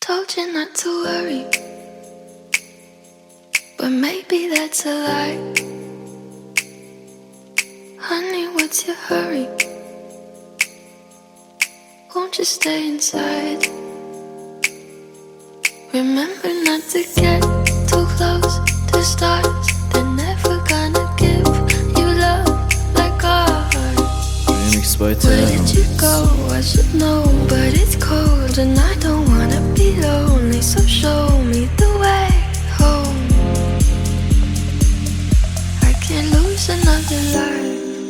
Told you not to worry, but maybe that's a lie. Honey, what's your hurry? Won't you stay inside? Remember not to get too close to stars. They're never gonna give you love like ours. Where did you go? I should know, but it's cold and I don't wanna be lonely. So show me the way home. I can't lose another life.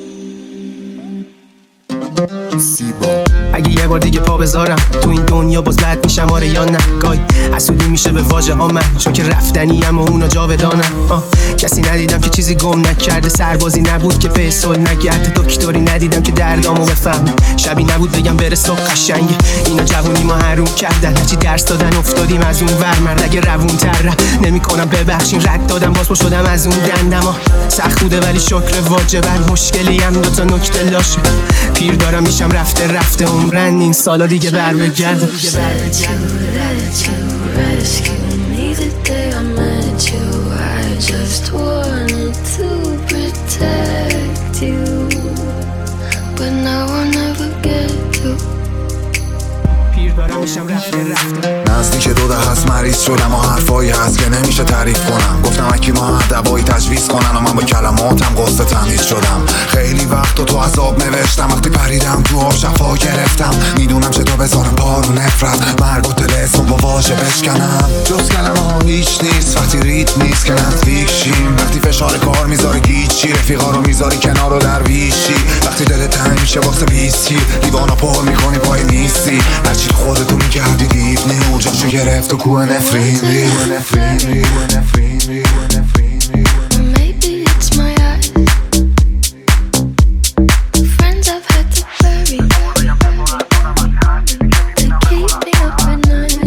اگه یه بار دیگه پا بذارم تو این دنیا باز بد میشم آره یا نه. گاهی حسودی میشه به واژه ها من، چون که رفتنیم و اونا جاودانم. کسی ندیدم که چیزی گم نکرده، سربازی نبود که فیصل نگرده، دکتری ندیدم که دردامو بفهمه، شبی نبود بگم بره صبح قشنگه. اینا جوونی ما حروم کردن، هرچی درس دادن افتادیم از اون ور. مرد اگه روون تر نمی‌کنم ببخشین، رد دادم باز پا شدم از اون دندما. سخت بوده ولی شکر واجبه، مشکلی هم دوتا نکته لاشه. پیر دارم میشم رفته عمرن این سالا دیگه بر بگرده. Just wanted to protect you, but now I'll never get to. نزدیک دو ده هست مریض شدم و حرفایی هست که نمیشه تعریف کنم. گفتم اکی ما هر دوایی تجویز کنن و من با کلماتم قصد تمیز شدم. خیلی وقت تو عذاب نوشتم، وقتی پریدم تو آب شفا گرفتم. میدونم چه تو بذارم پارو نفرت، مرگ و تلسم با واژه بشکنم. جز کلمه ها هیچ نیست وقتی ریت نیست که نزدیک شیم. وقتی فشار کار میذاری گیچی، رفیقا رو میذاری کنار و درویشی. وقتی دلت تنگ میشه واسه بیستی، لیوانا پر میکنی پای نیستی. هرچی خودتو میکردی دیوونه و جاشو گرفت و کوه نفرین ری. Maybe it's my eyes, friends I've had to bury to keep me up at night.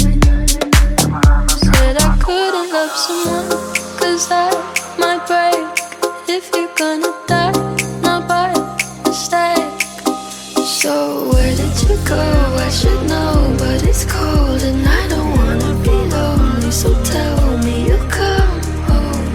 Said I couldn't love someone, cause that might break. If you're gonna die, not by mistake. So where did you go? I should know, but it's cold and I don't wanna be lonely. So tell me you'll come home,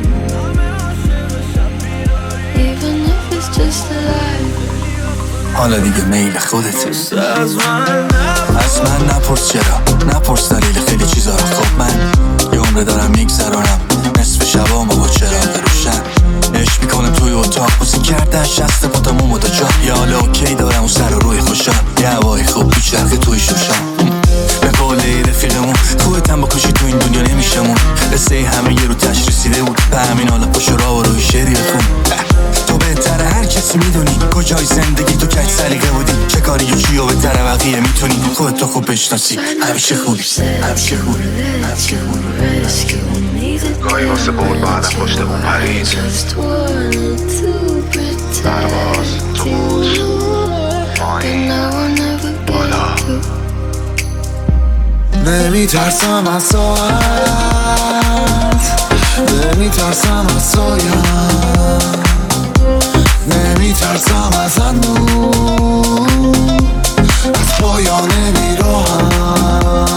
even if it's just a lie. حالا دیگه میل خودته. از من نپرس چرا، نپرس دلیل خیلی چیزا رو. خب من یه عمره دارم میگذرانم، نصف شبامو با چراغ روشن عشق میکنم توی اتاق. بوسی کردن شست پاتمو مدا جا، یه حال اوکی دارم و سر و روی خوشم. یه هوای خوب بیچرخه توی شوشم. به قوله رفیقمون خودتم با کشی تو این دنیا نمیشمون. قصه همه یه رو تش رسیده بود، به همین حالا پشت راه و روی شعری بخون. تو بهتره هر کسی میدونی کجای زندگی تو کج سلیقه بودی، چه کاری یا چی و بهتره بقیه میتونی خودتو خوب بشناسی. همیشه خوبی، همیشه خوبی، همیشه خوبی. گاهی واسه برد بعدم پشت اون پرید. پرواز تو بود پایین بالا. نمیترسم از ساعت، نمیترسم از سایه، نمیترسم از اندوه، از پایان بیراهم.